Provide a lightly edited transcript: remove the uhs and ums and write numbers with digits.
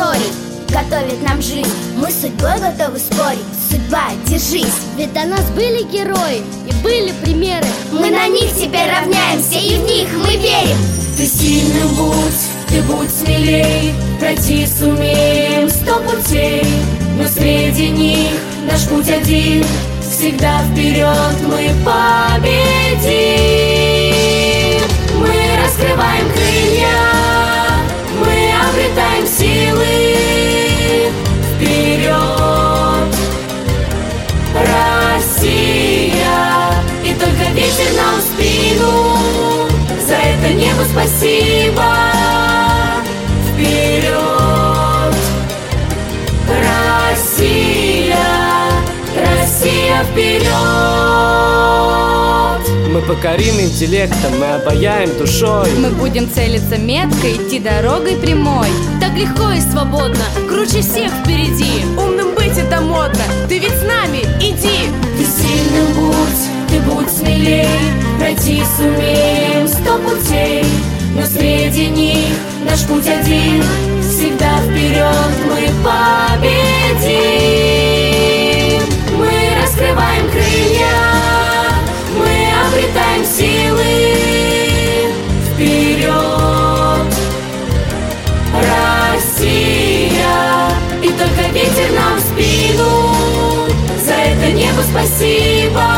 историй готовит нам жизнь. Мы с судьбой готовы спорить. Судьба, держись. Ведь до нас были герои и были примеры. Мы на них теперь равняемся, и в них мы верим. Ты сильным будь, ты будь смелей. Пройти сумеем 100 путей, но среди них наш путь один. Всегда вперед мы победим. Мы раскрываем крылья, мы обретаем силы. Вперед, Россия! И только ветер нам в спину, за это небу спасибо. Вперед, Россия! Россия, вперед! Мы покорим интеллектом, мы обаяем душой. Мы будем целиться метко, идти дорогой прямой. Так легко и свободно, круче всех впереди. Умным быть это модно, ты ведь с нами, иди. Ты сильным будь, ты будь смелей. Пройти сумеем 100 путей, но среди них наш путь один. Всегда вперед мы победим. Мы раскрываем крылья, мы обретаем силы. Вперед, Россия! И только ветер нам в спину, за это небу спасибо.